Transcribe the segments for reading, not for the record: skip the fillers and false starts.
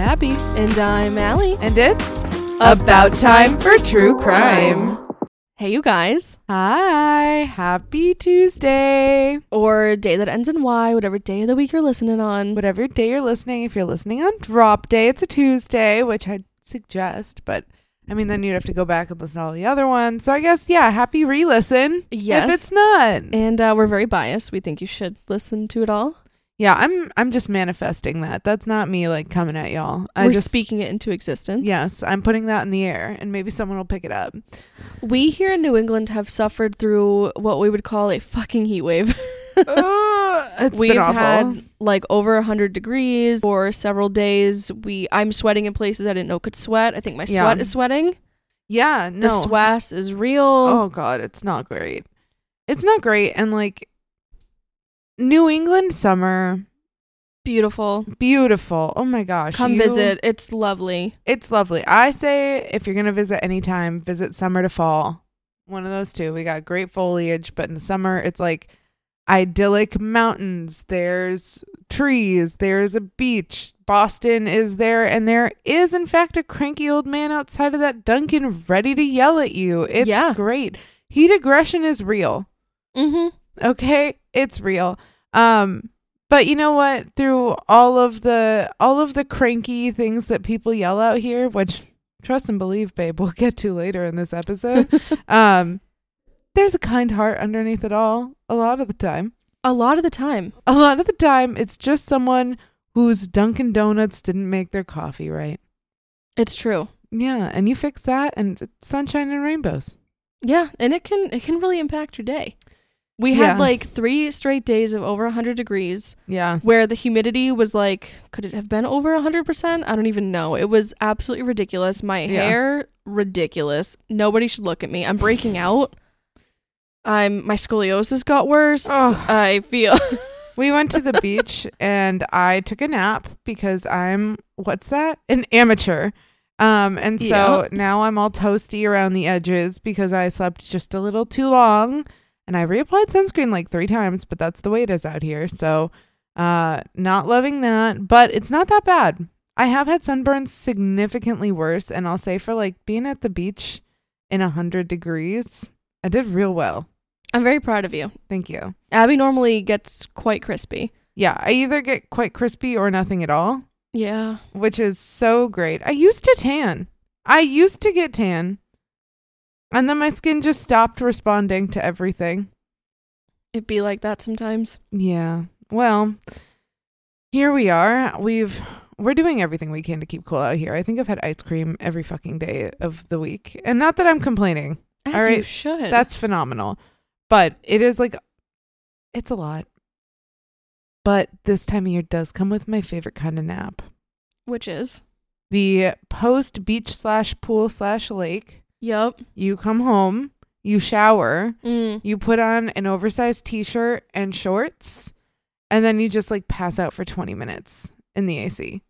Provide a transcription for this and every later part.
Abby. And I'm Allie. And it's about time for true crime. Hey, you guys. Hi. Happy Tuesday. Or day that ends in Y, whatever day of the week you're listening on. Whatever day you're listening. If you're listening on drop day, it's a Tuesday, which I'd suggest. But, I mean, then you'd have to go back and listen to all the other ones. So I guess, yeah, happy re-listen. Yes. If it's not. And we're very biased. We think you should listen to it all. Yeah, I'm just manifesting that. That's not me like coming at y'all. We're just speaking it into existence. Yes, I'm putting that in the air and maybe someone will pick it up. We here in New England have suffered through what we would call a fucking heat wave. It's We've been awful. had like over 100 degrees for several days. I'm sweating in places I didn't know could sweat. I think my sweat is sweating. Yeah, no. The swass is real. Oh God, it's not great. It's not great. And like New England summer. Beautiful. Oh my gosh. Come visit. It's lovely. It's lovely. I say if you're going to visit anytime, visit summer to fall. One of those two. We got great foliage, but in the summer, it's like idyllic mountains. There's trees. There's a beach. Boston is there. And there is, in fact, a cranky old man outside of that Dunkin' ready to yell at you. It's great. Heat aggression is real. Mm-hmm. Okay? It's real. But you know what? Through all of the cranky things that people yell out here, which trust and believe, babe, we'll get to later in this episode. There's a kind heart underneath it all. A lot of the time, it's just someone whose Dunkin' Donuts didn't make their coffee right. It's true. Yeah, and you fix that, and sunshine and rainbows. Yeah, and it can really impact your day. We had like 3 straight days of over 100 degrees. Yeah. Where the humidity was like, could it have been over 100%? I don't even know. It was absolutely ridiculous. My hair, ridiculous. Nobody should look at me. I'm breaking out. My scoliosis got worse. Oh. I feel. We went to the beach and I took a nap because I'm, an amateur. And so now I'm all toasty around the edges because I slept just a little too long. And I reapplied sunscreen like 3 times, but that's the way it is out here. So not loving that, but it's not that bad. I have had sunburns significantly worse. And I'll say for like being at the beach in 100 degrees, I did real well. I'm very proud of you. Thank you. Abby normally gets quite crispy. Yeah, I either get quite crispy or nothing at all. Yeah. Which is so great. I used to get tan. And then my skin just stopped responding to everything. It'd be like that sometimes. Yeah. Well, here we are. We're doing everything we can to keep cool out here. I think I've had ice cream every fucking day of the week. And not that I'm complaining. As all right? You should. That's phenomenal. But it is like, it's a lot. But this time of year does come with my favorite kind of nap. Which is? The post beach/pool/lake. Yep. You come home, you shower, you put on an oversized t-shirt and shorts, and then you just like pass out for 20 minutes in the AC.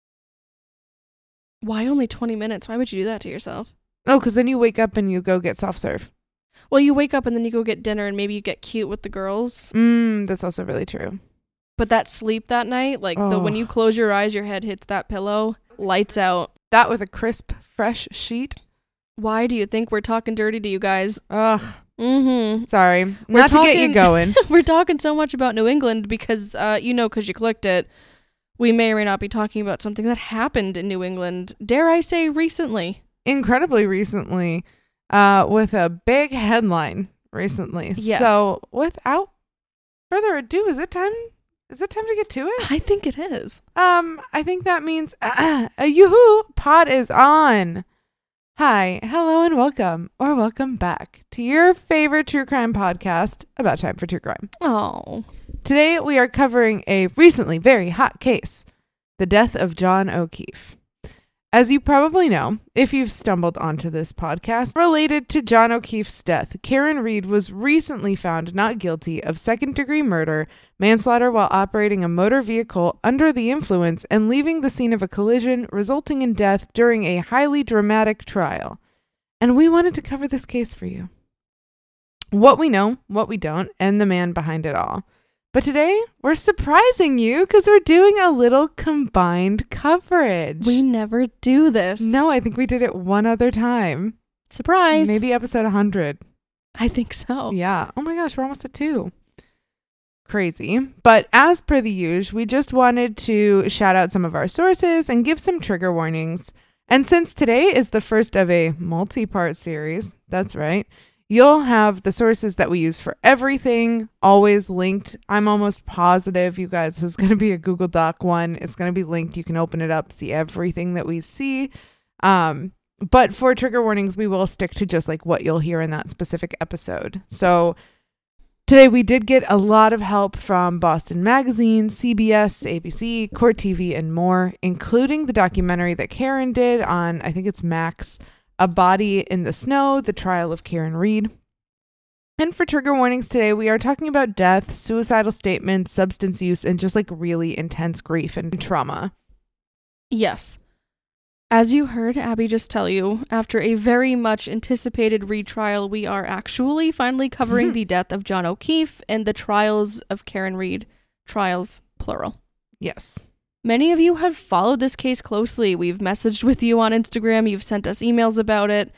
Why only 20 minutes? Why would you do that to yourself? Oh, because then you wake up and you go get soft serve. Well, you wake up and then you go get dinner and maybe you get cute with the girls. That's also really true. But that sleep that night, like when you close your eyes, your head hits that pillow, lights out. That with a crisp, fresh sheet. Why do you think we're talking dirty to you guys? Ugh. Mm-hmm. Sorry. Not to get you going. We're talking so much about New England because, because you clicked it. We may or may not be talking about something that happened in New England. Dare I say recently? Incredibly recently. With a big headline recently. Yes. So without further ado, is it time to get to it? I think it is. I think that means a yoo-hoo pod is on. Hi, hello, and welcome back to your favorite true crime podcast, About Time for True Crime. Oh. Today we are covering a recently very hot case, the death of John O'Keefe. As you probably know, if you've stumbled onto this podcast, related to John O'Keefe's death, Karen Reed was recently found not guilty of second-degree murder, manslaughter while operating a motor vehicle under the influence, and leaving the scene of a collision, resulting in death during a highly dramatic trial. And we wanted to cover this case for you. What we know, what we don't, and the man behind it all. But today, we're surprising you because we're doing a little combined coverage. We never do this. No, I think we did it one other time. Surprise. Maybe episode 100. I think so. Yeah. Oh my gosh, we're almost at 2. Crazy. But as per the usual, we just wanted to shout out some of our sources and give some trigger warnings. And since today is the first of a multi-part series, that's right, you'll have the sources that we use for everything always linked. I'm almost positive, you guys, this is going to be a Google Doc one. It's going to be linked. You can open it up, see everything that we see. But for trigger warnings, we will stick to just like what you'll hear in that specific episode. So today we did get a lot of help from Boston Magazine, CBS, ABC, Court TV, and more, including the documentary that Karen did on, I think it's Max, A Body in the Snow, the trial of Karen Read. And for trigger warnings today, we are talking about death, suicidal statements, substance use, and just like really intense grief and trauma. Yes. As you heard Abby just tell you, after a very much anticipated retrial, we are actually finally covering the death of John O'Keefe and the trials of Karen Read. Trials, plural. Yes. Many of you have followed this case closely. We've messaged with you on Instagram. You've sent us emails about it.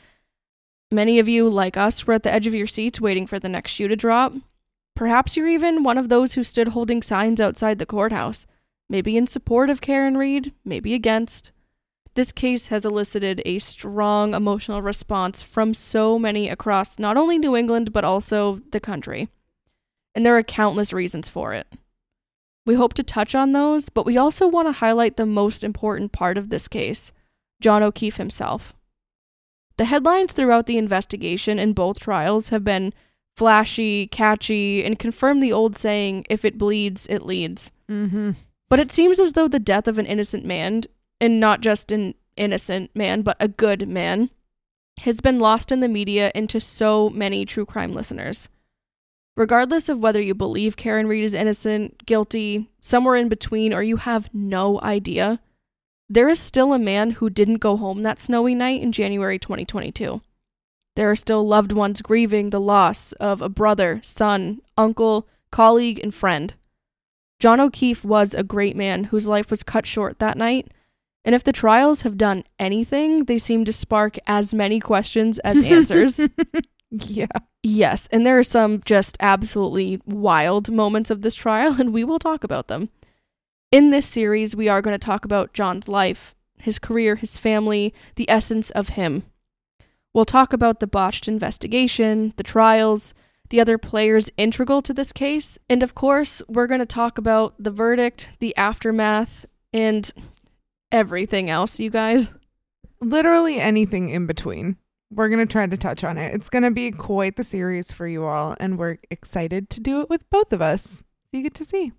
Many of you, like us, were at the edge of your seats waiting for the next shoe to drop. Perhaps you're even one of those who stood holding signs outside the courthouse, maybe in support of Karen Read, maybe against. This case has elicited a strong emotional response from so many across not only New England, but also the country. And there are countless reasons for it. We hope to touch on those, but we also want to highlight the most important part of this case, John O'Keefe himself. The headlines throughout the investigation in both trials have been flashy, catchy, and confirm the old saying, if it bleeds, it leads. Mm-hmm. But it seems as though the death of an innocent man, and not just an innocent man, but a good man, has been lost in the media and to so many true crime listeners. Regardless of whether you believe Karen Read is innocent, guilty, somewhere in between, or you have no idea, there is still a man who didn't go home that snowy night in January 2022. There are still loved ones grieving the loss of a brother, son, uncle, colleague, and friend. John O'Keefe was a great man whose life was cut short that night, and if the trials have done anything, they seem to spark as many questions as answers. Yeah. Yes, and there are some just absolutely wild moments of this trial, and we will talk about them. In this series, we are going to talk about John's life, his career, his family, the essence of him. We'll talk about the botched investigation, the trials, the other players integral to this case, and of course, we're going to talk about the verdict, the aftermath, and everything else, you guys. Literally anything in between. We're going to try to touch on it. It's going to be quite the series for you all, and we're excited to do it with both of us, so you get to see.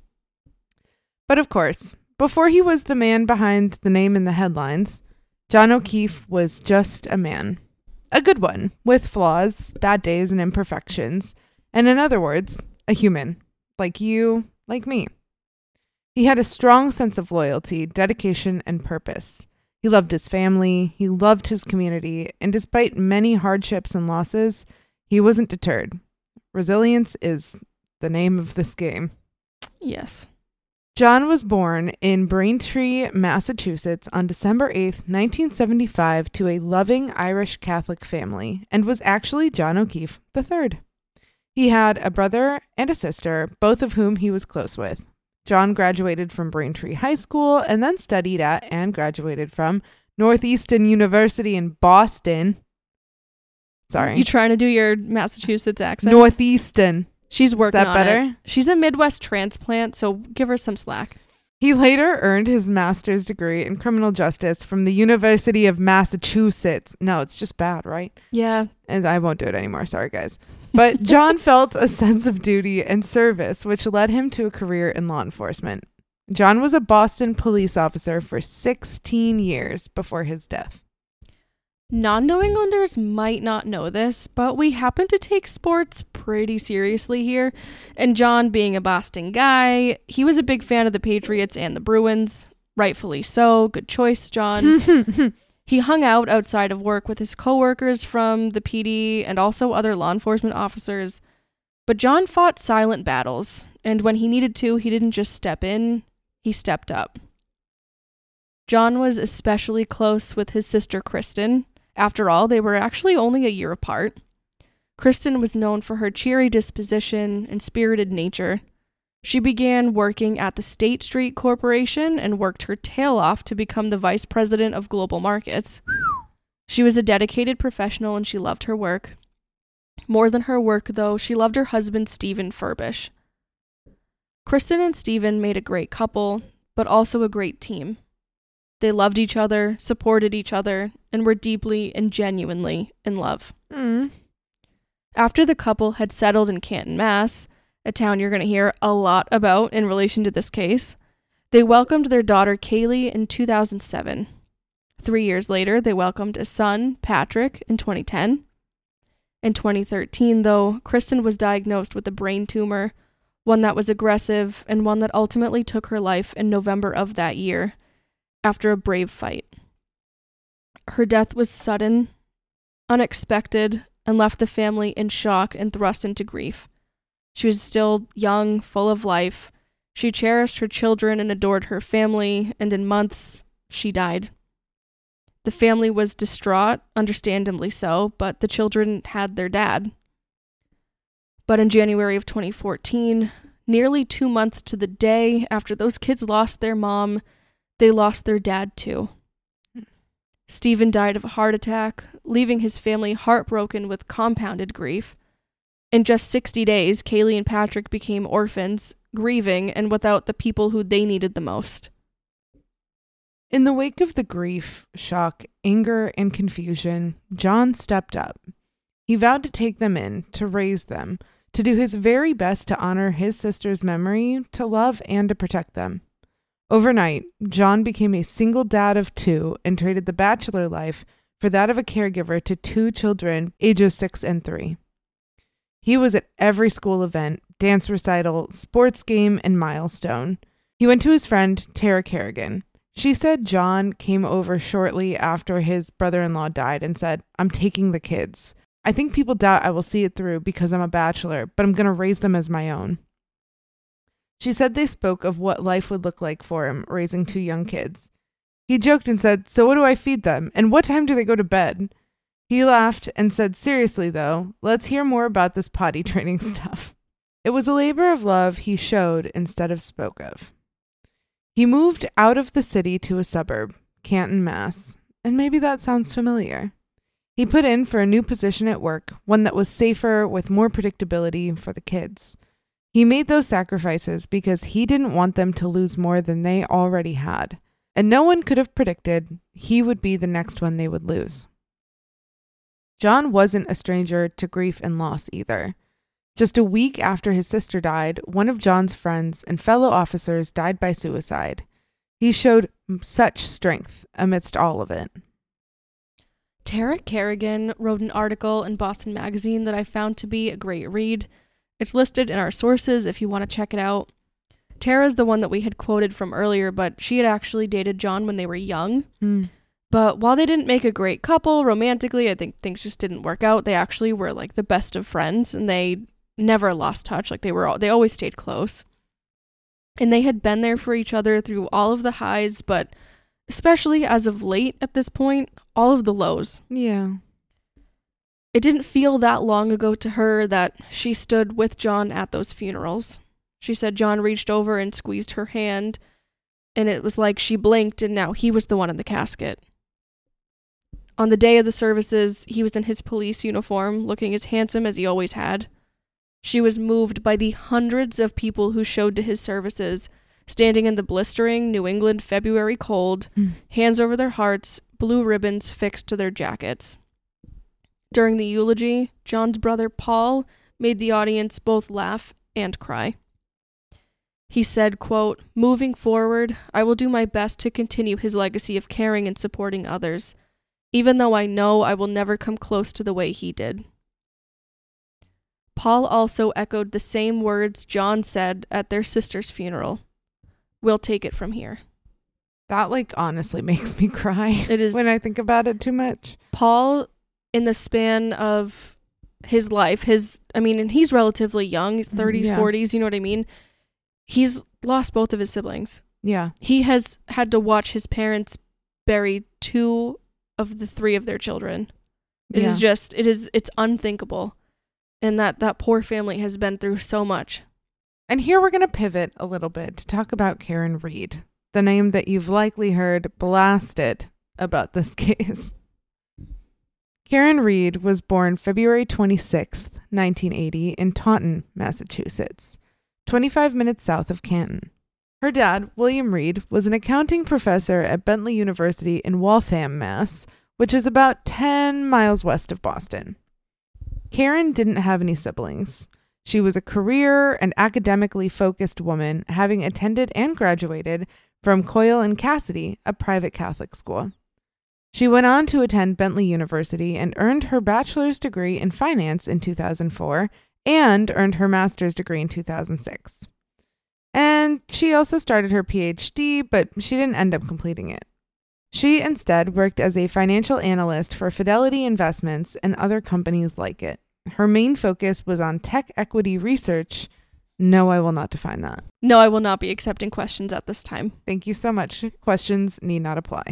But of course, before he was the man behind the name in the headlines, John O'Keefe was just a man. A good one, with flaws, bad days, and imperfections. And in other words, a human. Like you, like me. He had a strong sense of loyalty, dedication, and purpose. He loved his family, he loved his community, and despite many hardships and losses, he wasn't deterred. Resilience is the name of this game. Yes. John was born in Braintree, Massachusetts on December 8th, 1975 to a loving Irish Catholic family, and was actually John O'Keefe III. He had a brother and a sister, both of whom he was close with. John graduated from Braintree High School and then studied at and graduated from Northeastern University in Boston. Sorry. You trying to do your Massachusetts accent? Northeastern. She's working on better? it. She's a Midwest transplant, so give her some slack. He later earned his master's degree in criminal justice from the University of Massachusetts. No, it's just bad, right? Yeah. And I won't do it anymore. Sorry, guys. But John felt a sense of duty and service, which led him to a career in law enforcement. John was a Boston police officer for 16 years before his death. Non-New Englanders might not know this, but we happen to take sports pretty seriously here. And John, being a Boston guy, he was a big fan of the Patriots and the Bruins. Rightfully so. Good choice, John. He hung out outside of work with his coworkers from the PD and also other law enforcement officers. But John fought silent battles And when he needed to, he didn't just step in, he stepped up. John was especially close with his sister Kristen. After all, they were actually only a year apart. Kristen was known for her cheery disposition and spirited nature. She began working at the State Street Corporation and worked her tail off to become the vice president of global markets. She was a dedicated professional and she loved her work. More than her work, though, she loved her husband, Stephen Furbish. Kristen and Stephen made a great couple, but also a great team. They loved each other, supported each other, and were deeply and genuinely in love. After the couple had settled in Canton, Mass., a town you're going to hear a lot about in relation to this case, they welcomed their daughter Kaylee in 2007. 3 years later, they welcomed a son, Patrick, in 2010. In 2013, though, Kristen was diagnosed with a brain tumor, one that was aggressive and one that ultimately took her life in November of that year, after a brave fight. Her death was sudden, unexpected, and left the family in shock and thrust into grief. She was still young, full of life. She cherished her children and adored her family, and in months, she died. The family was distraught, understandably so, but the children had their dad. But in January of 2014, nearly 2 months to the day after those kids lost their mom, they lost their dad too. Stephen died of a heart attack, leaving his family heartbroken with compounded grief. In just 60 days, Kaylee and Patrick became orphans, grieving and without the people who they needed the most. In the wake of the grief, shock, anger, and confusion, John stepped up. He vowed to take them in, to raise them, to do his very best to honor his sister's memory, to love and to protect them. Overnight, John became a single dad of 2 and traded the bachelor life for that of a caregiver to 2 children, ages 6 and 3. He was at every school event, dance recital, sports game, and milestone. He went to his friend, Tara Kerrigan. She said John came over shortly after his brother-in-law died and said, "I'm taking the kids. I think people doubt I will see it through because I'm a bachelor, but I'm going to raise them as my own." She said they spoke of what life would look like for him, raising 2 young kids. He joked and said, "So what do I feed them? And what time do they go to bed?" He laughed and said, "Seriously, though, let's hear more about this potty training stuff." It was a labor of love he showed instead of spoke of. He moved out of the city to a suburb, Canton, Mass., and maybe that sounds familiar. He put in for a new position at work, one that was safer with more predictability for the kids. He made those sacrifices because he didn't want them to lose more than they already had, and no one could have predicted he would be the next one they would lose. John wasn't a stranger to grief and loss either. Just a week after his sister died, one of John's friends and fellow officers died by suicide. He showed such strength amidst all of it. Tara Kerrigan wrote an article in Boston Magazine that I found to be a great read. It's listed in our sources if you want to check it out. Tara's the one that we had quoted from earlier, but she had actually dated John when they were young. But while they didn't make a great couple romantically, I think things just didn't work out. They actually were like the best of friends, and they never lost touch. Like they always stayed close. And they had been there for each other through all of the highs, but especially as of late at this point, all of the lows. Yeah. It didn't feel that long ago to her that she stood with John at those funerals. She said John reached over and squeezed her hand, and it was like she blinked and now he was the one in the casket. On the day of the services, he was in his police uniform, looking as handsome as he always had. She was moved by the hundreds of people who showed to his services, standing in the blistering New England February cold, hands over their hearts, blue ribbons fixed to their jackets. During the eulogy, John's brother Paul made the audience both laugh and cry. He said, quote, "Moving forward, I will do my best to continue his legacy of caring and supporting others, even though I know I will never come close to the way he did." Paul also echoed the same words John said at their sister's funeral. "We'll take it from here." That honestly makes me cry. It is when I think about it too much. Paul, in the span of his life, and he's relatively young, he's 30s, 40s, you know what I mean? he's lost both of his siblings. Yeah. He has had to watch his parents bury 2 of the 3 of their children. It's unthinkable. And that poor family has been through so much. And here we're going to pivot a little bit to talk about Karen Read, the name that you've likely heard blasted about this case. Karen Read was born February 26th, 1980 in Taunton, Massachusetts, 25 minutes south of Canton. Her dad, William Read, was an accounting professor at Bentley University in Waltham, Mass., which is about 10 miles west of Boston. Karen didn't have any siblings. She was a career and academically focused woman, having attended and graduated from Coyle and Cassidy, a private Catholic school. She went on to attend Bentley University and earned her bachelor's degree in finance in 2004 and earned her master's degree in 2006. And she also started her PhD, but she didn't end up completing it. She instead worked as a financial analyst for Fidelity Investments and other companies like it. Her main focus was on tech equity research. No, I will not define that. No, I will not be accepting questions at this time. Thank you so much. Questions need not apply.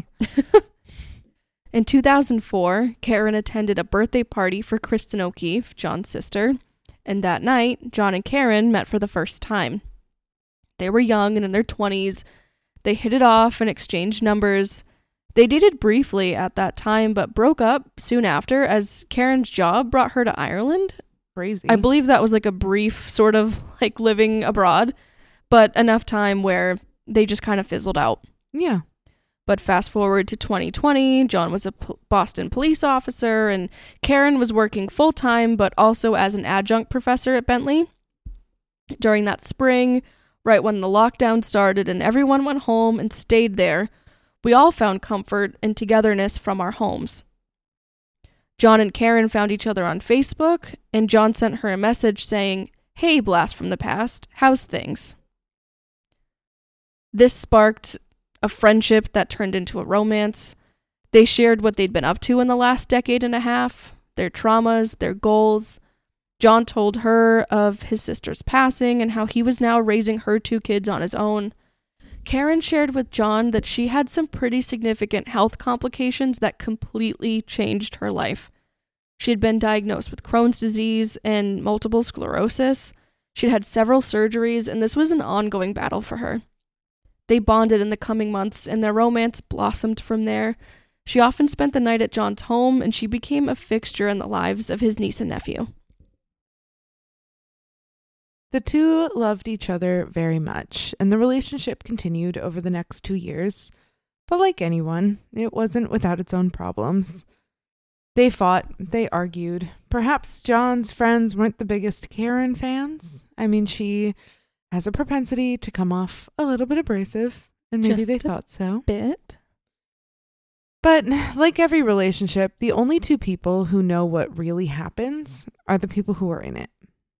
In 2004, Karen attended a birthday party for Kristen O'Keefe, John's sister, and that night, John and Karen met for the first time. They were young and in their 20s. They hit it off and exchanged numbers. They dated briefly at that time, but broke up soon after as Karen's job brought her to Ireland. Crazy. I believe that was like a brief sort of like living abroad, but enough time where they just kind of fizzled out. Yeah. But fast forward to 2020, John was a Boston police officer and Karen was working full-time, but also as an adjunct professor at Bentley. During that spring, right when the lockdown started and everyone went home and stayed there, we all found comfort and togetherness from our homes. John and Karen found each other on Facebook, and John sent her a message saying, "Hey, blast from the past, how's things?" This sparked a friendship that turned into a romance. They shared what they'd been up to in the last decade and a half, their traumas, their goals. John told her of his sister's passing and how he was now raising her 2 kids on his own. Karen shared with John that she had some pretty significant health complications that completely changed her life. She had been diagnosed with Crohn's disease and multiple sclerosis. She'd had several surgeries, and this was an ongoing battle for her. They bonded in the coming months, and their romance blossomed from there. She often spent the night at John's home, and she became a fixture in the lives of his niece and nephew. The two loved each other very much, and the relationship continued over the next 2 years. But like anyone, it wasn't without its own problems. They fought, they argued. Perhaps John's friends weren't the biggest Karen fans. I mean, she has a propensity to come off a little bit abrasive, and maybe they thought so. Bit. But like every relationship, the only 2 people who know what really happens are the people who are in it.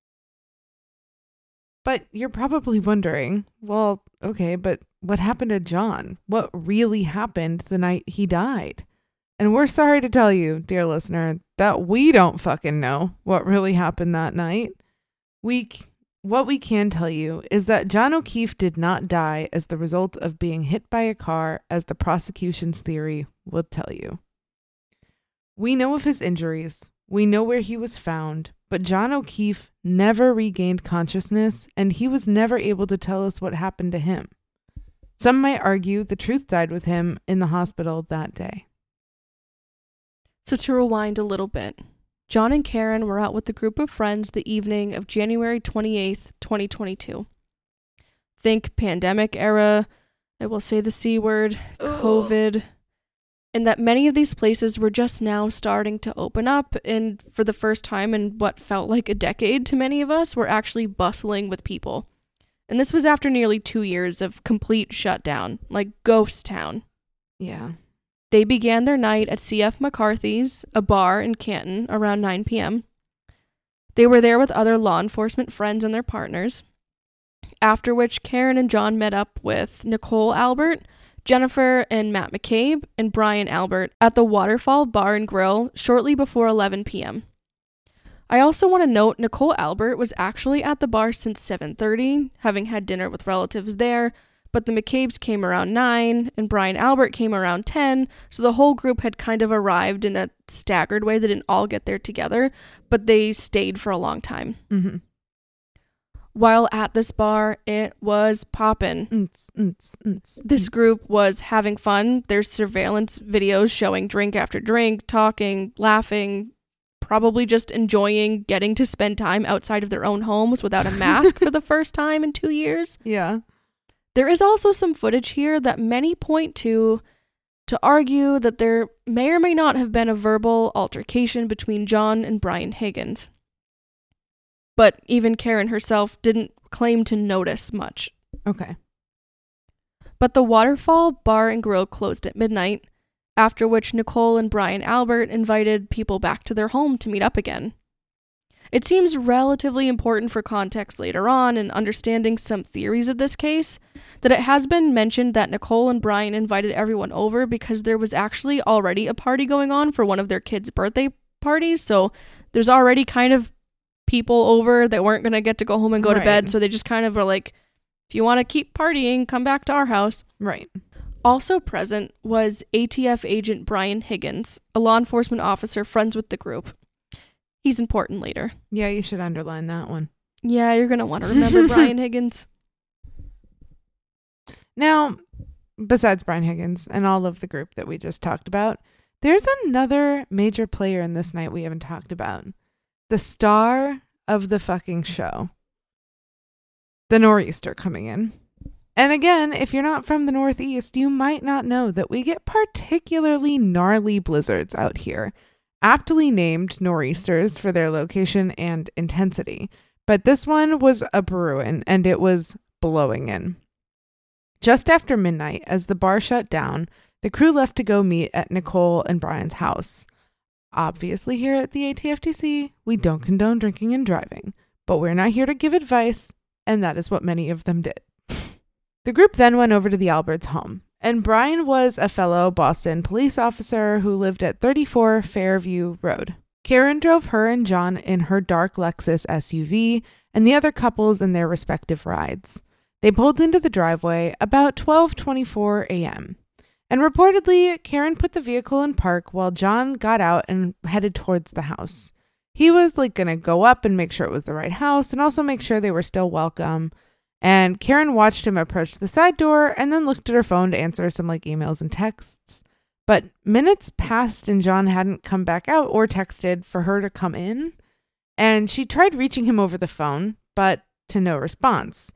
But you're probably wondering, well, okay, but what happened to John? What really happened the night he died? And we're sorry to tell you, dear listener, that we don't fucking know what really happened that night. What we can tell you is that John O'Keefe did not die as the result of being hit by a car, as the prosecution's theory would tell you. We know of his injuries. We know where he was found, but John O'Keefe never regained consciousness, and he was never able to tell us what happened to him. Some might argue the truth died with him in the hospital that day. So to rewind a little bit, John and Karen were out with a group of friends the evening of January 28th, 2022. Think pandemic era, I will say the C word, COVID, and that many of these places were just now starting to open up, and for the first time in what felt like a decade to many of us, were actually bustling with people. And this was after nearly 2 years of complete shutdown, like ghost town. Yeah. They began their night at C.F. McCarthy's, a bar in Canton, around 9 p.m. They were there with other law enforcement friends and their partners, after which Karen and John met up with Nicole Albert, Jennifer and Matt McCabe, and Brian Albert at the Waterfall Bar and Grill shortly before 11 p.m. I also want to note Nicole Albert was actually at the bar since 7:30, having had dinner with relatives there, but the McCabe's came around 9 and Brian Albert came around 10, so the whole group had kind of arrived in a staggered way. They didn't all get there together, but they stayed for a long time. Mm-hmm. While at this bar, it was poppin'. This group was having fun. There's surveillance videos showing drink after drink, talking, laughing, probably just enjoying getting to spend time outside of their own homes without a mask for the first time in 2 years. Yeah. There is also some footage here that many point to argue that there may or may not have been a verbal altercation between John and Brian Higgins. But even Karen herself didn't claim to notice much. Okay. But the Waterfall Bar and Grill closed at midnight, after which Nicole and Brian Albert invited people back to their home to meet up again. It seems relatively important for context later on and understanding some theories of this case, that it has been mentioned that Nicole and Brian invited everyone over because there was actually already a party going on for one of their kids' birthday parties, so there's already kind of people over that weren't going to get to go home and go to bed, so they just kind of were like, if you want to keep partying, come back to our house. Right. Also present was ATF agent Brian Higgins, a law enforcement officer friends with the group. He's important later. Yeah, you should underline that one. Yeah, you're going to want to remember Brian Higgins. Now, besides Brian Higgins and all of the group that we just talked about, there's another major player in this night we haven't talked about. The star of the fucking show. The nor'easter coming in. And again, if you're not from the Northeast, you might not know that we get particularly gnarly blizzards out here, aptly named nor'easters for their location and intensity. But this one was a brewing, and it was blowing in. Just after midnight, as the bar shut down, the crew left to go meet at Nicole and Brian's house. Obviously, here at the ATFTC, we don't condone drinking and driving, but we're not here to give advice, and that is what many of them did. The group then went over to the Alberts' home, and Brian was a fellow Boston police officer who lived at 34 Fairview Road. Karen drove her and John in her dark Lexus SUV, and the other couples in their respective rides. They pulled into the driveway about 12:24 a.m., and reportedly, Karen put the vehicle in park while John got out and headed towards the house. He was going to go up and make sure it was the right house and also make sure they were still welcome. And Karen watched him approach the side door and then looked at her phone to answer some emails and texts. But minutes passed and John hadn't come back out or texted for her to come in. And she tried reaching him over the phone, but to no response.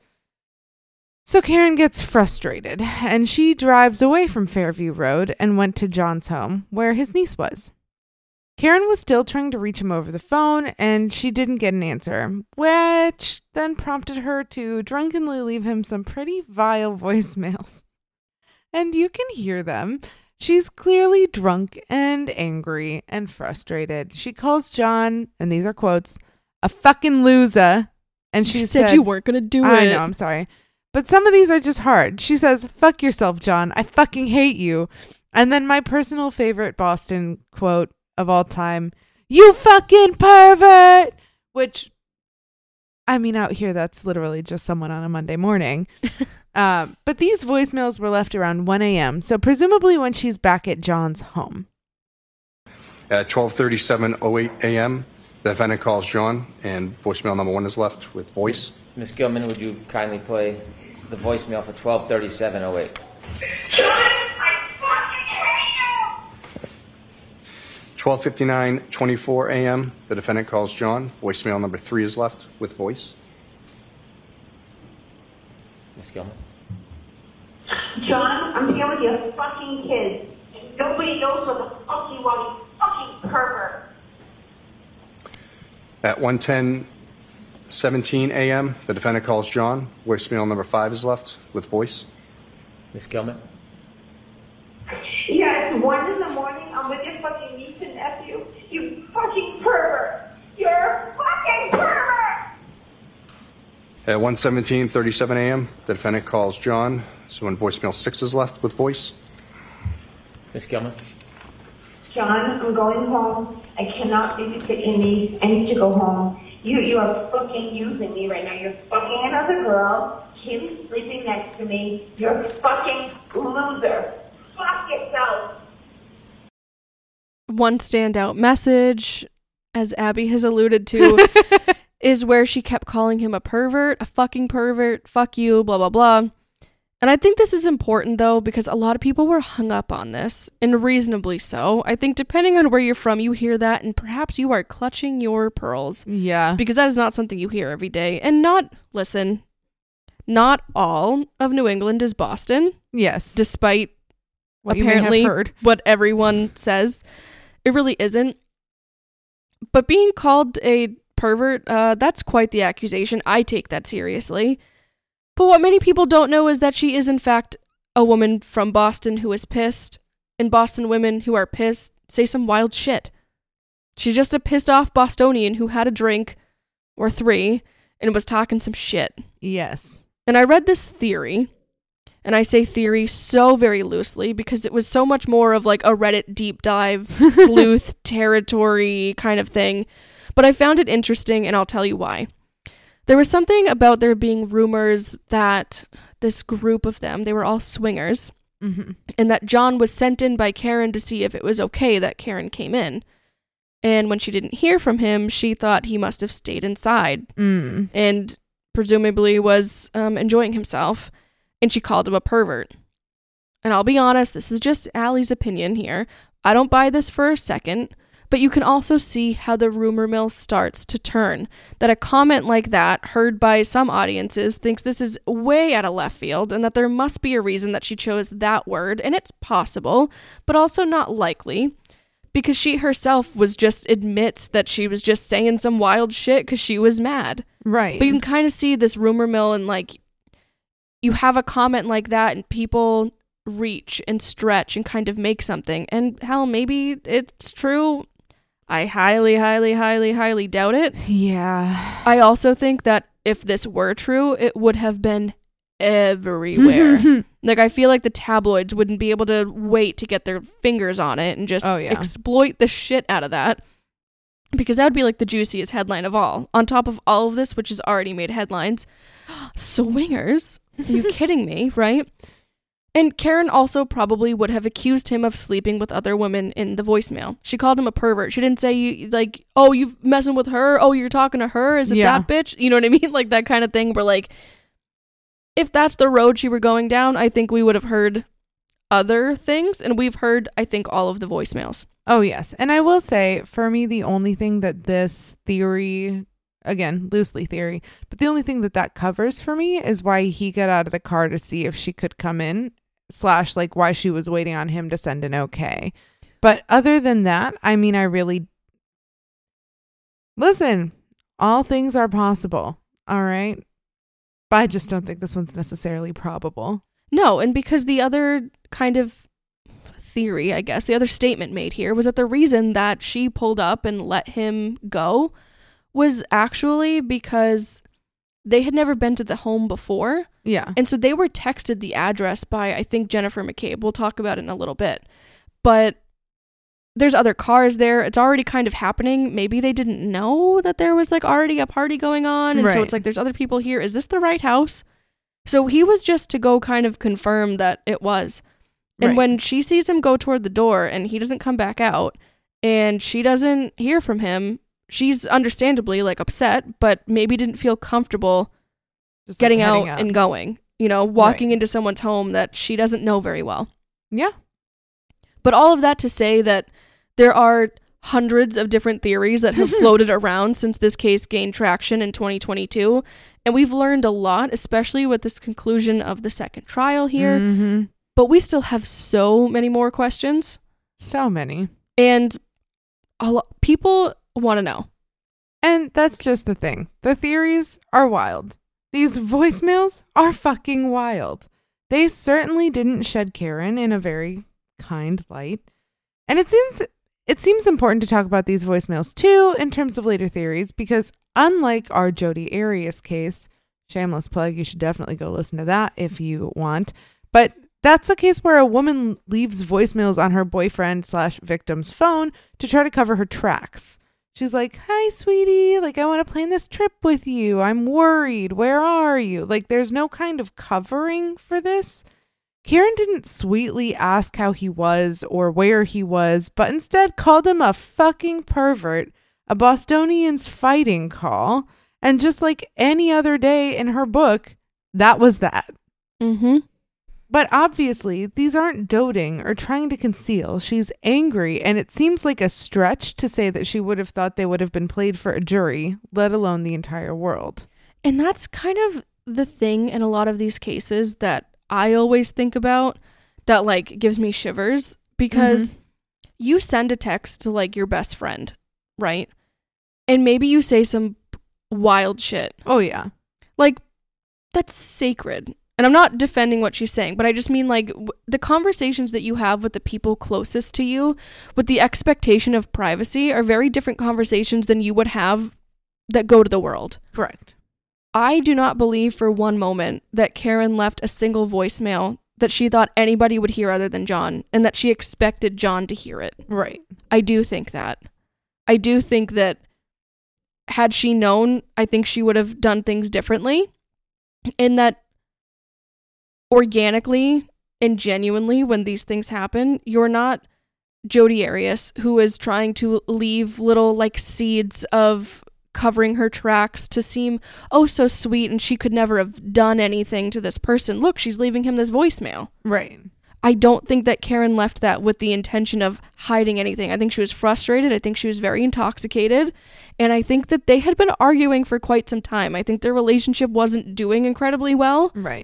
So Karen gets frustrated, and she drives away from Fairview Road and went to John's home, where his niece was. Karen was still trying to reach him over the phone, and she didn't get an answer, which then prompted her to drunkenly leave him some pretty vile voicemails. And you can hear them. She's clearly drunk and angry and frustrated. She calls John, and these are quotes, a fucking loser. And she said you weren't going to do it. I know, I'm sorry. But some of these are just hard. She says, fuck yourself, John. I fucking hate you. And then my personal favorite Boston quote of all time, you fucking pervert. Which, I mean, out here, that's literally just someone on a Monday morning. But these voicemails were left around 1 a.m. So presumably when she's back at John's home. At 12:37:08 a.m., the defendant calls John, and voicemail number 1 is left with voice. Ms. Gilman, would you kindly play the voicemail for 12:37:08? John, I fucking hate you! 12:59:24 a.m., the defendant calls John. Voicemail number 3 is left with voice. Ms. Gilman. John, I'm here with your fucking kids. Nobody knows what the fuck you want, you fucking pervert. At 1:10:17 a.m., the defendant calls John. Voicemail number 5 is left with voice. Ms. Gilman. Yeah, it's 1 in the morning. I'm with your fucking niece and nephew. You fucking pervert. You're a fucking pervert. At 1:17:37 a.m., the defendant calls John. So when voicemail 6 is left with voice. Ms. Gilman. John, I'm going home. I cannot babysit Indy. I need to go home. You are fucking using me right now. You're fucking another girl. Kim's sleeping next to me. You're a fucking loser. Fuck yourself. One standout message, as Abby has alluded to, is where she kept calling him a pervert, a fucking pervert, fuck you, blah, blah, blah. And I think this is important, though, because a lot of people were hung up on this, and reasonably so. I think depending on where you're from, you hear that, and perhaps you are clutching your pearls. Yeah. Because that is not something you hear every day. And not all of New England is Boston. Yes. Despite what apparently you may have heard. What everyone says. It really isn't. But being called a pervert, that's quite the accusation. I take that seriously. But what many people don't know is that she is in fact a woman from Boston who is pissed, and Boston women who are pissed say some wild shit. She's just a pissed off Bostonian who had a drink or 3 and was talking some shit. Yes. And I read this theory, and I say theory so very loosely because it was so much more of like a Reddit deep dive, sleuth territory kind of thing. But I found it interesting, and I'll tell you why. There was something about there being rumors that this group of them, they were all swingers, Mm-hmm. and that John was sent in by Karen to see if it was okay that Karen came in. And when she didn't hear from him, she thought he must have stayed inside and presumably was enjoying himself. And she called him a pervert. And I'll be honest, this is just Allie's opinion here. I don't buy this for a second. But you can also see how the rumor mill starts to turn. That a comment like that, heard by some audiences, thinks this is way out of left field and that there must be a reason that she chose that word. And it's possible, but also not likely. Because she herself admits that she was just saying some wild shit because she was mad. Right. But you can kind of see this rumor mill, and like, you have a comment like that and people reach and stretch and kind of make something. And hell, maybe it's true. I highly, highly, highly, highly doubt it. Yeah. I also think that if this were true, it would have been everywhere. Like, I feel like the tabloids wouldn't be able to wait to get their fingers on it and just exploit the shit out of that. Because that would be like the juiciest headline of all. On top of all of this, which has already made headlines. Swingers? Are you kidding me, right? And Karen also probably would have accused him of sleeping with other women in the voicemail. She called him a pervert. She didn't say, like, oh, you messing with her? Oh, you're talking to her? Is it that bitch? You know what I mean? Like, that kind of thing where, like, if that's the road she were going down, I think we would have heard other things. And we've heard, I think, all of the voicemails. Oh, yes. And I will say, for me, the only thing that this theory, again, loosely theory, but the only thing that covers for me is why he got out of the car to see if she could come in, / like why she was waiting on him to send an okay. But other than that, I mean, listen, all things are possible. All right. But I just don't think this one's necessarily probable. No. And because the other kind of theory, I guess, the other statement made here was that the reason that she pulled up and let him go was actually because they had never been to the home before. Yeah. And so they were texted the address by, I think, Jennifer McCabe. We'll talk about it in a little bit. But there's other cars there. It's already kind of happening. Maybe they didn't know that there was like already a party going on. And so it's like, there's other people here. Is this the right house? So he was just to go kind of confirm that it was. And when she sees him go toward the door and he doesn't come back out and she doesn't hear from him, she's understandably like upset, but maybe didn't feel comfortable just getting out and going, you know, walking into someone's home that she doesn't know very well. Yeah. But all of that to say that there are hundreds of different theories that have floated around since this case gained traction in 2022. And we've learned a lot, especially with this conclusion of the second trial here. Mm-hmm. But we still have so many more questions. So many. And people want to know. And that's just the thing. The theories are wild. These voicemails are fucking wild. They certainly didn't shed Karen in a very kind light. And it seems important to talk about these voicemails too in terms of later theories, because unlike our Jodi Arias case, shameless plug, you should definitely go listen to that if you want. But That's a case where a woman leaves voicemails on her boyfriend/victim's phone to try to cover her tracks. She's like, "Hi, sweetie. Like, I want to plan this trip with you. I'm worried. Where are you?" Like, there's no kind of covering for this. Karen didn't sweetly ask how he was or where he was, but instead called him a fucking pervert, a Bostonian's fighting call, and just like any other day in her book, that was that. Mm-hmm. But obviously, these aren't doting or trying to conceal. She's angry, and it seems like a stretch to say that she would have thought they would have been played for a jury, let alone the entire world. And that's kind of the thing in a lot of these cases that I always think about that like gives me shivers, because you send a text to like your best friend, right? And maybe you say some wild shit. Oh, yeah. Like, that's sacred. And I'm not defending what she's saying, but I just mean like the conversations that you have with the people closest to you with the expectation of privacy are very different conversations than you would have that go to the world. Correct. I do not believe for one moment that Karen left a single voicemail that she thought anybody would hear other than John, and that she expected John to hear it. Right. I do think that. I do think that had she known, I think she would have done things differently, in that organically and genuinely when these things happen, you're not Jodi Arias, who is trying to leave little like seeds of covering her tracks to seem oh so sweet, and she could never have done anything to this person. Look, she's leaving him this voicemail. Right. I don't think that Karen left that with the intention of hiding anything. I think she was frustrated. I think she was very intoxicated. And I think that they had been arguing for quite some time. I think their relationship wasn't doing incredibly well. Right.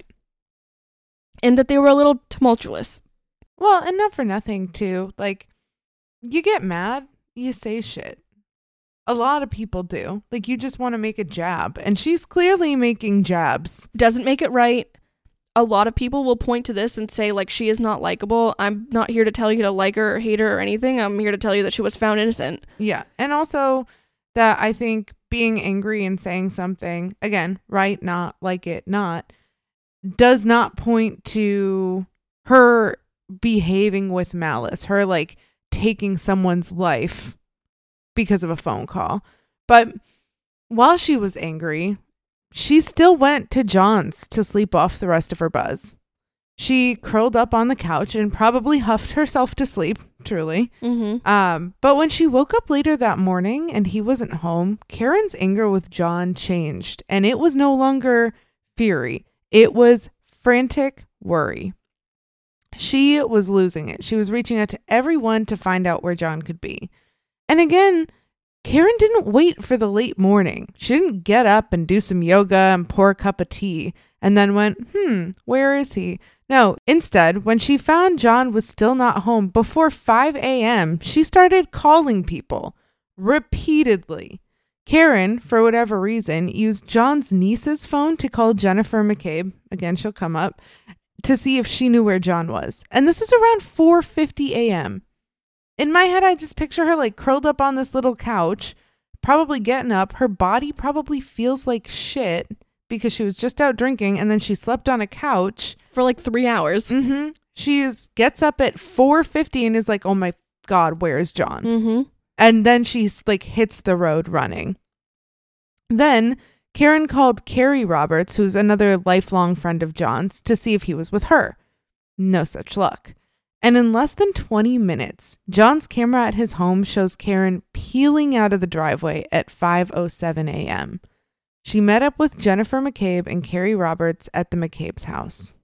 And that they were a little tumultuous. Well, and not for nothing, too. Like, you get mad, you say shit. A lot of people do. Like, you just want to make a jab. And she's clearly making jabs. Doesn't make it right. A lot of people will point to this and say, like, she is not likable. I'm not here to tell you to like her or hate her or anything. I'm here to tell you that she was found innocent. Yeah. And also that I think being angry and saying something, again, right, not, like it, not, does not point to her behaving with malice, her like taking someone's life because of a phone call. But while she was angry, she still went to John's to sleep off the rest of her buzz. She curled up on the couch and probably huffed herself to sleep, truly. But when she woke up later that morning and he wasn't home, Karen's anger with John changed, and it was no longer fury. It was frantic worry. She was losing it. She was reaching out to everyone to find out where John could be. And again, Karen didn't wait for the late morning. She didn't get up and do some yoga and pour a cup of tea and then went, where is he? No, instead, when she found John was still not home before 5 a.m., she started calling people repeatedly. Karen, for whatever reason, used John's niece's phone to call Jennifer McCabe, again, she'll come up, to see if she knew where John was. And this was around 4:50 a.m. In my head, I just picture her like curled up on this little couch, probably getting up. Her body probably feels like shit because she was just out drinking and then she slept on a couch. For like 3 hours. She gets up at 4:50 and is like, oh my God, where's John? And then she's like hits the road running. Then Karen called Carrie Roberts, who's another lifelong friend of John's, to see if he was with her. No such luck. And in less than 20 minutes, John's camera at his home shows Karen peeling out of the driveway at 5:07 a.m. She met up with Jennifer McCabe and Carrie Roberts at the McCabe's house.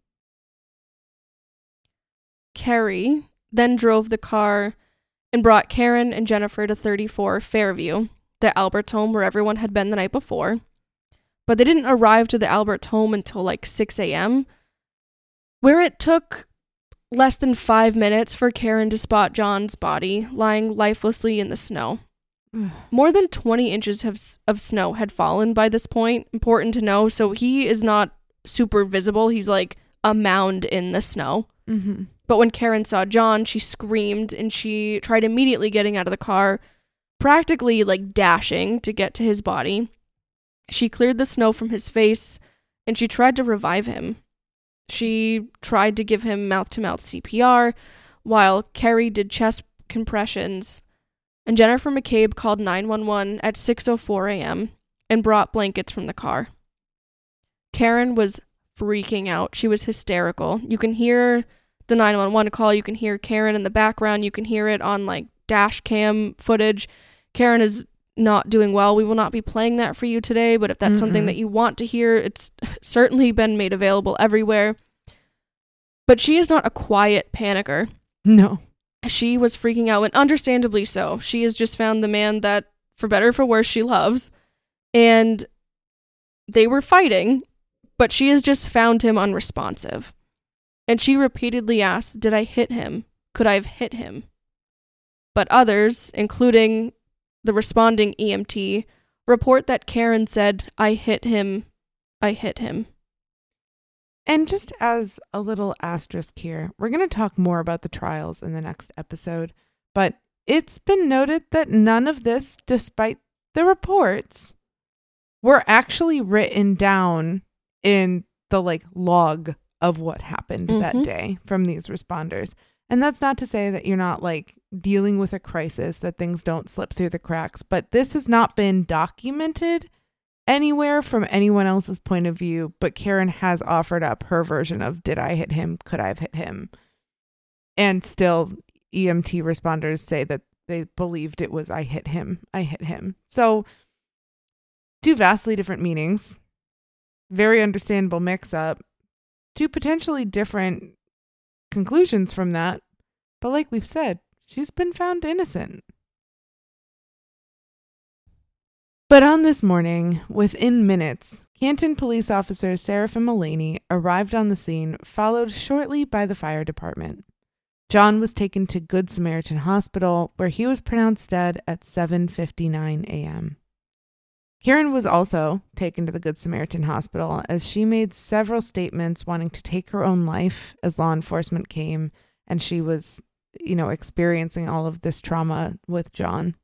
Carrie then drove the car and brought Karen and Jennifer to 34 Fairview, the Alberts home where everyone had been the night before. But they didn't arrive to the Alberts home until like 6 a.m., where it took less than 5 minutes for Karen to spot John's body lying lifelessly in the snow. More than 20 inches of snow had fallen by this point, important to know, so he is not super visible. He's like a mound in the snow. But when Karen saw John, she screamed and she tried immediately getting out of the car, practically like dashing to get to his body. She cleared the snow from his face and she tried to revive him. She tried to give him mouth-to-mouth CPR, while Carrie did chest compressions, and Jennifer McCabe called 911 at 6:04 a.m. and brought blankets from the car. Karen was freaking out. She was hysterical. You can hear the 911 call. You can hear Karen in the background. You can hear it on like dash cam footage. Karen is not doing well. We will not be playing that for you today, but if that's something that you want to hear, it's certainly been made available everywhere. But she is not a quiet panicker. No. She was freaking out, and understandably so. She has just found the man that, for better or for worse, she loves. And they were fighting, but she has just found him unresponsive. And she repeatedly asked, did I hit him? Could I have hit him? But others, including the responding EMT, report that Karen said, I hit him. I hit him. And just as a little asterisk here, we're going to talk more about the trials in the next episode, but it's been noted that none of this, despite the reports, were actually written down in the log of what happened that day from these responders. And that's not to say that you're not dealing with a crisis, that things don't slip through the cracks, but this has not been documented anywhere from anyone else's point of view, but Karen has offered up her version of, did I hit him? Could I have hit him? And still EMT responders say that they believed it was, I hit him. I hit him. So two vastly different meanings, very understandable mix up, two potentially different conclusions from that. But like we've said, she's been found innocent. But on this morning, within minutes, Canton police officer Seraphim Mullaney arrived on the scene, followed shortly by the fire department. John was taken to Good Samaritan Hospital, where he was pronounced dead at 7:59 a.m. Karen was also taken to the Good Samaritan Hospital, as she made several statements wanting to take her own life as law enforcement came, and she was, experiencing all of this trauma with John.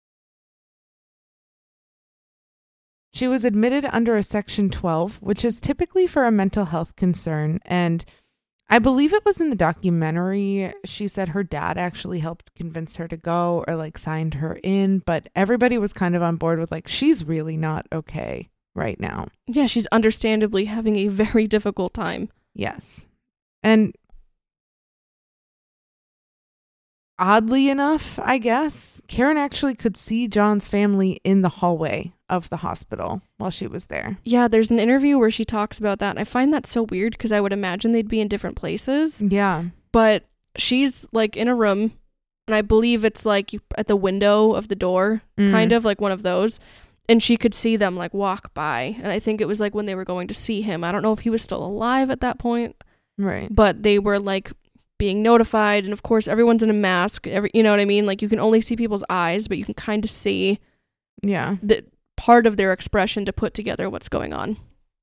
She was admitted under a Section 12, which is typically for a mental health concern. And I believe it was in the documentary, she said her dad actually helped convince her to go or signed her in. But everybody was kind of on board with she's really not okay right now. Yeah, she's understandably having a very difficult time. Yes. And oddly enough, I guess, Karen actually could see John's family in the hallway of the hospital while she was there. Yeah, there's an interview where she talks about that. I find that so weird because I would imagine they'd be in different places. Yeah. But she's in a room, and I believe it's at the window of the door, kind of one of those. And she could see them walk by. And I think it was when they were going to see him. I don't know if he was still alive at that point. Right. But they were being notified, and of course everyone's in a mask, you know what I mean, you can only see people's eyes, but you can kind of see the part of their expression to put together what's going on.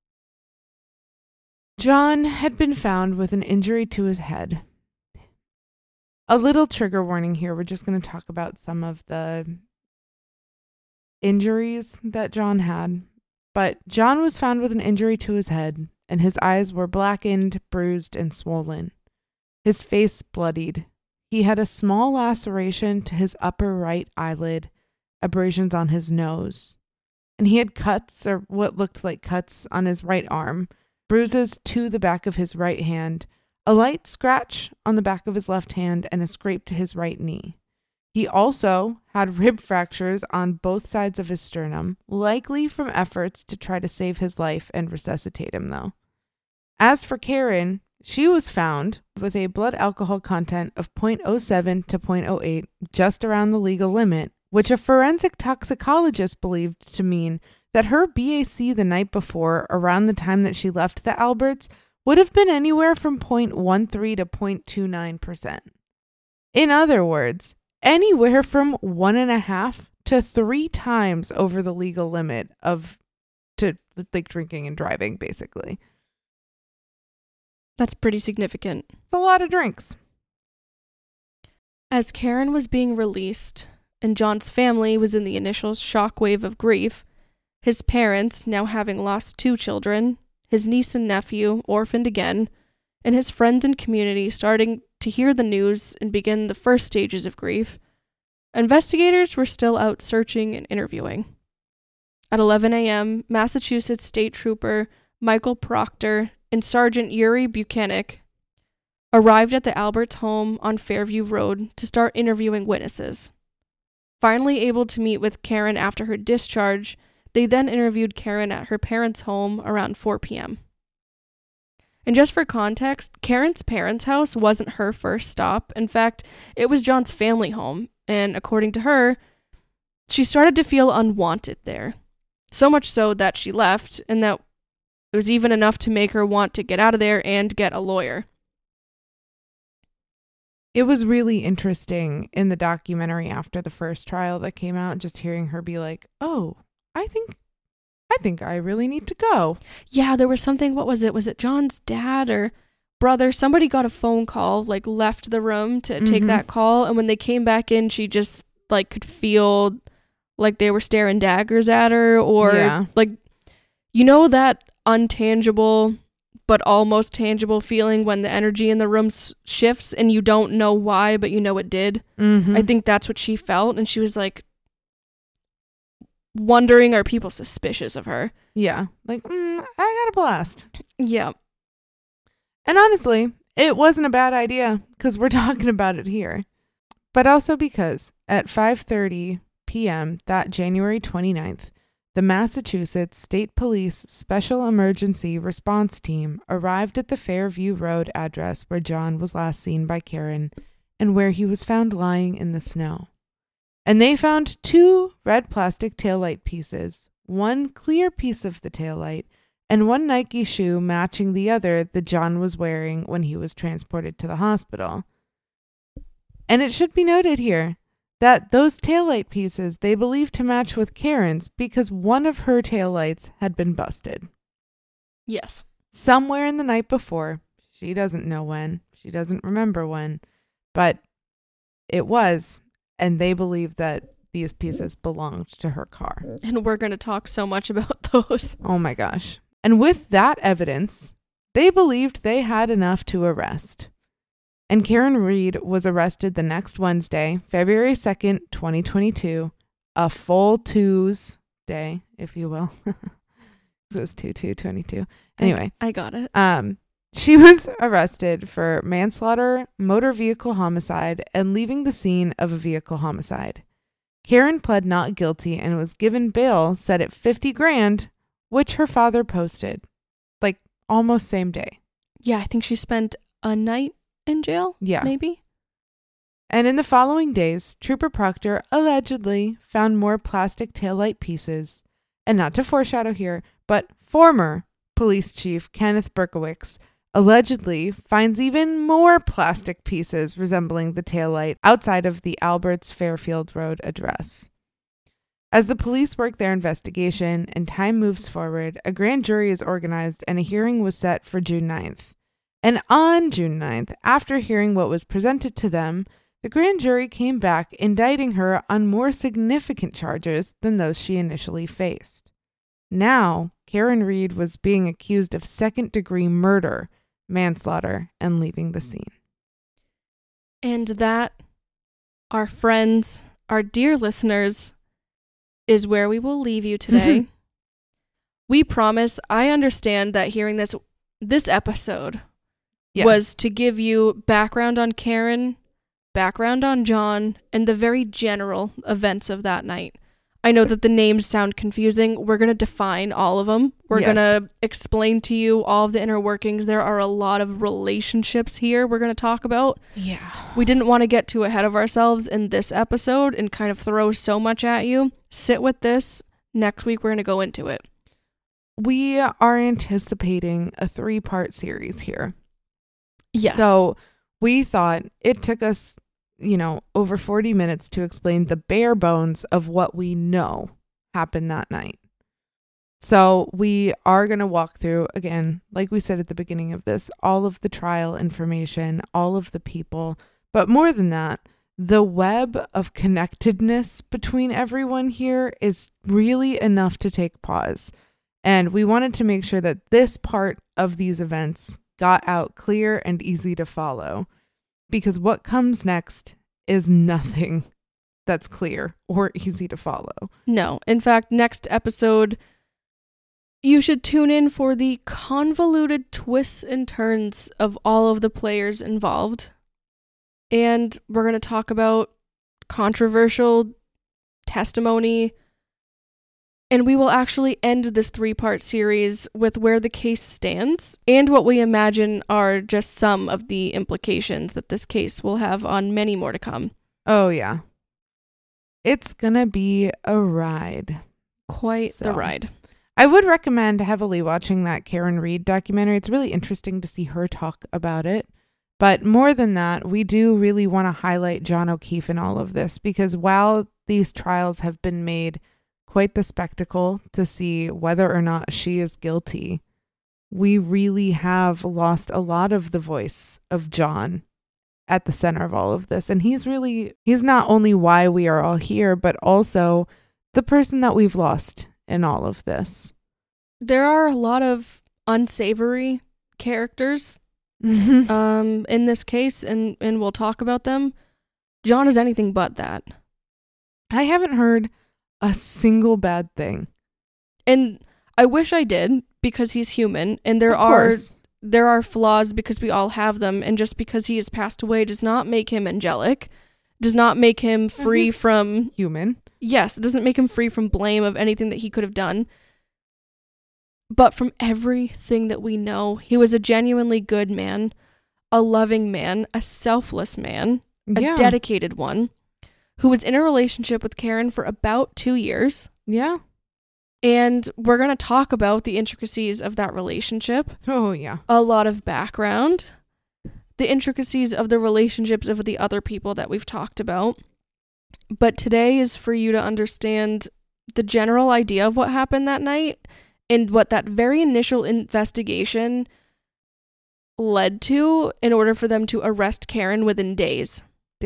John had been found with an injury to his head. A little trigger warning here, we're just going to talk about some of the injuries that John had, but John was found with an injury to his head, and his eyes were blackened, bruised, and swollen. His face bloodied. He had a small laceration to his upper right eyelid, abrasions on his nose. And he had cuts, or what looked like cuts, on his right arm, bruises to the back of his right hand, a light scratch on the back of his left hand, and a scrape to his right knee. He also had rib fractures on both sides of his sternum, likely from efforts to try to save his life and resuscitate him, though. As for Karen, she was found with a blood alcohol content of 0.07 to 0.08, just around the legal limit, which a forensic toxicologist believed to mean that her BAC the night before, around the time that she left the Alberts, would have been anywhere from 0.13 to 0.29%. In other words, anywhere from 1.5 to 3 times over the legal limit to drinking and driving, basically. That's pretty significant. It's a lot of drinks. As Karen was being released, and John's family was in the initial shockwave of grief, his parents, now having lost 2 children, his niece and nephew, orphaned again, and his friends and community starting to hear the news and begin the first stages of grief, investigators were still out searching and interviewing. At 11 a.m., Massachusetts State Trooper Michael Proctor and Sergeant Yuri Buchanan arrived at the Alberts home on Fairview Road to start interviewing witnesses. Finally able to meet with Karen after her discharge, they then interviewed Karen at her parents' home around 4 p.m. And just for context, Karen's parents' house wasn't her first stop. In fact, it was John's family home, and according to her, she started to feel unwanted there. So much so that she left, and that it was even enough to make her want to get out of there and get a lawyer. It was really interesting in the documentary after the first trial that came out, just hearing her be like, oh, I think I really need to go. Yeah, there was something, what was it? Was it John's dad or brother? Somebody got a phone call, like left the room to take that call. And when they came back in, she just like could feel like they were staring daggers at her, or like, you know, that untangible but almost tangible feeling when the energy in the room shifts and you don't know why, but you know it did. I think that's what she felt. And she was like wondering, are people suspicious of her? Yeah. Like, I got a blast. Yeah. And honestly, it wasn't a bad idea because we're talking about it here. But also because at 5:30 p.m. that January 29th, the Massachusetts State Police Special Emergency Response Team arrived at the Fairview Road address where John was last seen by Karen and where he was found lying in the snow. And they found 2 red plastic taillight pieces, 1 clear piece of the taillight, and 1 Nike shoe matching the other that John was wearing when he was transported to the hospital. And it should be noted here that those taillight pieces they believed to match with Karen's because one of her taillights had been busted. Yes. Somewhere in the night before. She doesn't know when. She doesn't remember when. But it was, and they believed that these pieces belonged to her car. And we're going to talk so much about those. Oh my gosh. And with that evidence, they believed they had enough to arrest. And Karen Read was arrested the next Wednesday, February 2nd, 2022, a full twos day, if you will. It was 2/2/22. Anyway. I got it. She was arrested for manslaughter, motor vehicle homicide, and leaving the scene of a vehicle homicide. Karen pled not guilty and was given bail set at $50,000, which her father posted, like almost same day. Yeah, I think she spent a night in jail. Yeah. Maybe. And in the following days, Trooper Proctor allegedly found more plastic taillight pieces. And not to foreshadow here, but former police chief Kenneth Berkowitz allegedly finds even more plastic pieces resembling the taillight outside of the Alberts Fairfield Road address. As the police work their investigation and time moves forward, a grand jury is organized and a hearing was set for June 9th. And on June 9th, after hearing what was presented to them, the grand jury came back indicting her on more significant charges than those she initially faced. Now, Karen Read was being accused of second-degree murder, manslaughter, and leaving the scene. And that, our friends, our dear listeners, is where we will leave you today. We promise, I understand that hearing this episode was to give you background on Karen, background on John, and the very general events of that night. I know that the names sound confusing. We're going to define all of them. We're going to explain to you all of the inner workings. There are a lot of relationships here we're going to talk about. Yeah. We didn't want to get too ahead of ourselves in this episode and kind of throw so much at you. Sit with this. Next week, we're going to go into it. We are anticipating a 3-part series here. Yes. So we thought it took us, over 40 minutes to explain the bare bones of what we know happened that night. So we are going to walk through, again, like we said at the beginning of this, all of the trial information, all of the people, but more than that, the web of connectedness between everyone here is really enough to take pause. And we wanted to make sure that this part of these events got out clear and easy to follow. Because what comes next is nothing that's clear or easy to follow. No. In fact, next episode, you should tune in for the convoluted twists and turns of all of the players involved. And we're going to talk about controversial testimony. And we will actually end this 3-part series with where the case stands and what we imagine are just some of the implications that this case will have on many more to come. Oh, yeah. It's going to be a ride. Quite the ride. I would recommend heavily watching that Karen Reed documentary. It's really interesting to see her talk about it. But more than that, we do really want to highlight John O'Keefe in all of this, because while these trials have been made quite the spectacle to see whether or not she is guilty, we really have lost a lot of the voice of John at the center of all of this. And he's not only why we are all here, but also the person that we've lost in all of this. There are a lot of unsavory characters in this case, and we'll talk about them. John is anything but that. I haven't heard a single bad thing. And I wish I did, because he's human, and there are flaws because we all have them, and just because he has passed away does not make him angelic, does not make him free from human. Yes, it doesn't make him free from blame of anything that he could have done. But from everything that we know, he was a genuinely good man, a loving man, a selfless man, a dedicated one, who was in a relationship with Karen for about 2 years. Yeah. And we're going to talk about the intricacies of that relationship. Oh, yeah. A lot of background. The intricacies of the relationships of the other people that we've talked about. But today is for you to understand the general idea of what happened that night and what that very initial investigation led to in order for them to arrest Karen within days.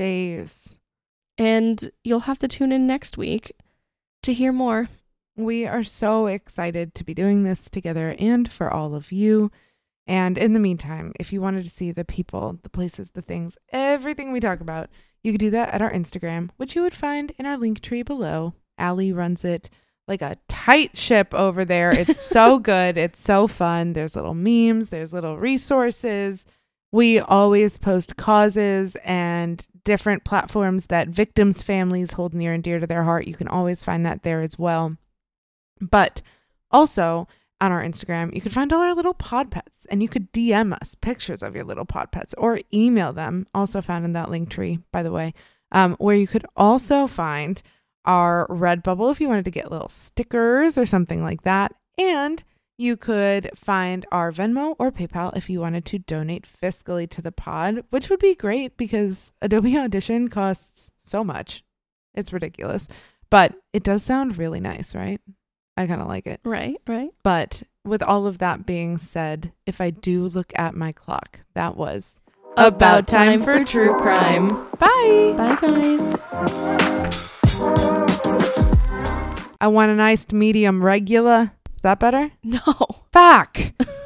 And you'll have to tune in next week to hear more. We are so excited to be doing this together and for all of you. And in the meantime, if you wanted to see the people, the places, the things, everything we talk about, you could do that at our Instagram, which you would find in our link tree below. Allie runs it like a tight ship over there. It's so good. It's so fun. There's little memes. There's little resources. We always post causes and different platforms that victims' families hold near and dear to their heart. You can always find that there as well. But also on our Instagram, you can find all our little pod pets, and you could DM us pictures of your little pod pets or email them, also found in that link tree, by the way, where you could also find our Redbubble if you wanted to get little stickers or something like that. And you could find our Venmo or PayPal if you wanted to donate fiscally to the pod, which would be great because Adobe Audition costs so much. It's ridiculous, but it does sound really nice, right? I kind of like it. Right. But with all of that being said, if I do look at my clock, that was about time for true crime. Bye. Bye, guys. I want an iced medium regular. Is that better? No. Fuck.